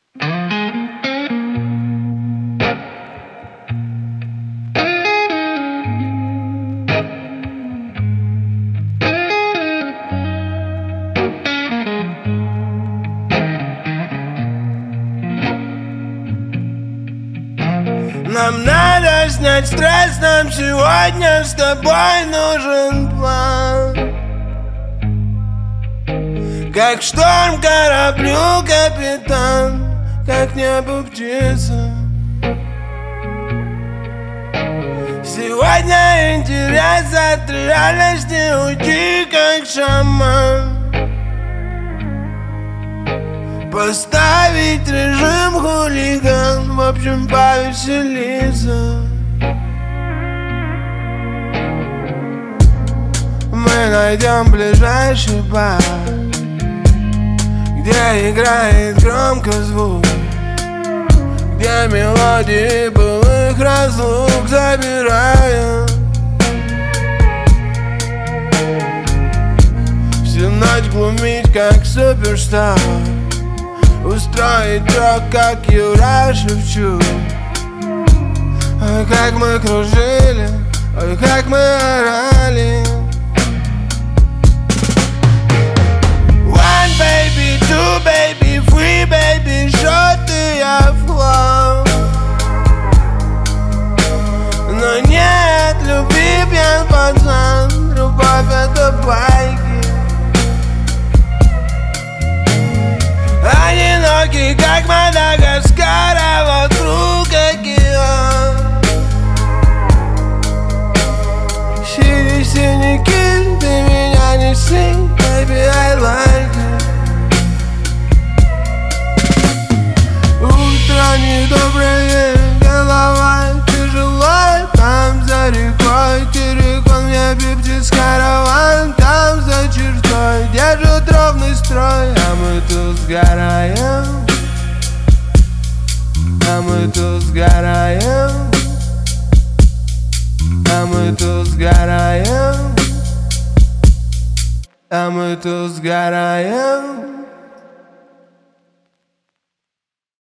Нам надо снять стресс, нам сегодня с тобой нужен план. Как шторм кораблю капитан, как небо птица. Сегодня интерес от реальности уйти как шаман. Поставить режим хулиган, в общем повеселиться. Мы найдем ближайший бар, где играет громко звук, где мелодии былых разлук забираем. Всю ночь глумить как суперстар, устроить рок, как Юра Шевчук. Ой, как мы кружили, ой, как мы орали. One baby, two baby, three baby, шоты я в хлам. Но нет любви, пьян пацан, любовь это байки. Одинокий, как Мадагаскар, а вокруг океан. Синяки, ты меня неси, baby, I like it. Утро недоброе, голова тяжелая. Там за рекой Терекон, мне пиптис караван. Там за чертой держат ровный строй, а мы тут сгораем. А мы тут сгораем. А мы тут сгораем. А мы тут сгораем.